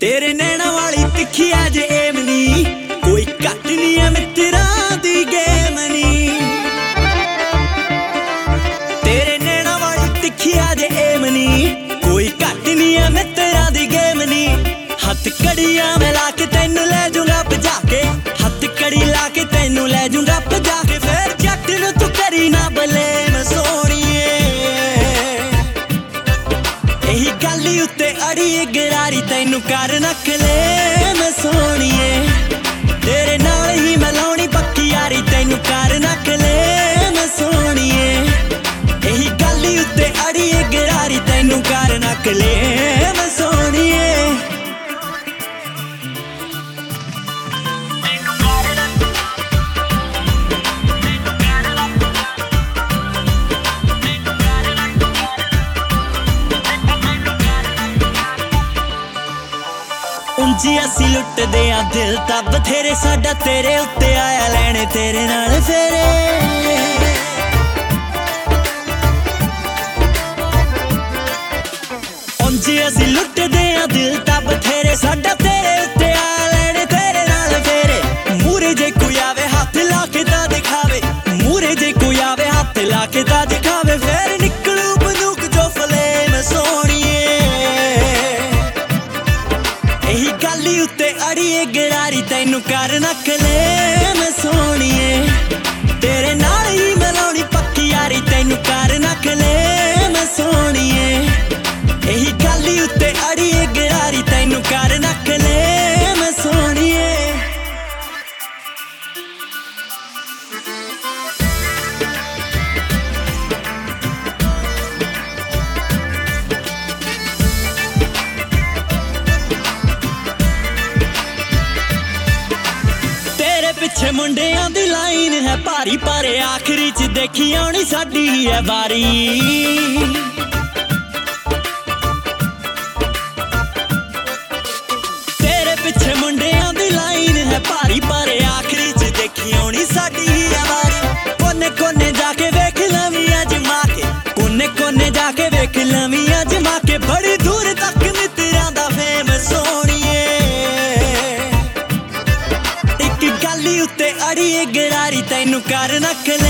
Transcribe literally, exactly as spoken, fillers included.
तेरे नैना वाली तिखी अज एम नी, कोई घट नी है मित्तरां दी गेम नी। तेरे नैना वाली तिखी अज एम नी, कोई घट नी है मित्तरां दी गेम नी। हथ कड़ियां मैं ला के तैनू लै जूंगा भजा के, हथ कड़ी ला के तैनू लै जूंगा भजा के। फिर जट नू तू करी ना बलेम सोहणीए, यही गल उत्ते अड़ी गरारी तैनू कर नख लेम सोहणीए। तेरे नाल ही मैं लाउणी पक्की यारी तैनू कर नख लेम सोहणीए। यही गल उत्ते अड़ी गरारी तैनू कर नख लेम सोहणीए। जी असी लुटदे आ दिल तां बथेरे, साडा तेरे उत्ते आया लैणे तेरे नाल फेरे। जी असी लुटदे आ दिल तां बथेरे, साडा तेरे उत्ते आया लैणे तेरे नाल फेरे। मूरे जे कोई आवे हाथ ला के तां दिखावे, मूरे जे कोई आवे हाथ ला के तां दिखावे। फिर निकलू बंदूक जो फलेम सोहणीए, यही गल उत्ते अड़ी गरारी तैनू कर नख लेम सोहणीए। तेरे नाल ही मैं लाउणी पक्की यारी तैनू कर नख लेम सोहणीए। यही गल उत्ते अड़ी गरारी तैनू कर नख लेम सोहणीए। पिछे मुंडियां दी लाइन है भारी, पर आखिरी च देखी आनी साडी है बारी। तेरे पिछे मुंडियां दी लाइन है भारी, पर आखिरी च देखी आनी साडी है बारी। कोने कोने जाके वेख लवी अजमा के, कोने कोने जाके वेख लवी अजमा के। बड़ी दूर तक मित्तरां दा फेम सोहणीए, उत्ते अड़ी गरारी तैनू कर नख